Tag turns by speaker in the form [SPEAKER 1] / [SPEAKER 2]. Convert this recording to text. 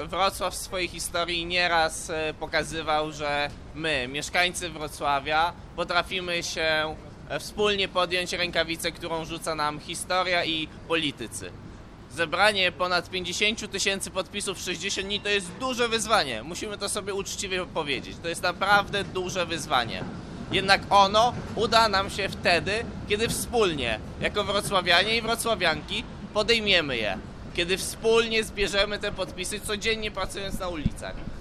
[SPEAKER 1] Wrocław w swojej historii nieraz pokazywał, że my, mieszkańcy Wrocławia, potrafimy się wspólnie podjąć rękawicę, którą rzuca nam historia i politycy. Zebranie ponad 50 000 podpisów w 60 dni to jest duże wyzwanie. Musimy to sobie uczciwie powiedzieć. To jest naprawdę duże wyzwanie. Jednak ono uda nam się wtedy, kiedy wspólnie, jako wrocławianie i wrocławianki, podejmiemy je. Kiedy wspólnie zbierzemy te podpisy, codziennie pracując na ulicach.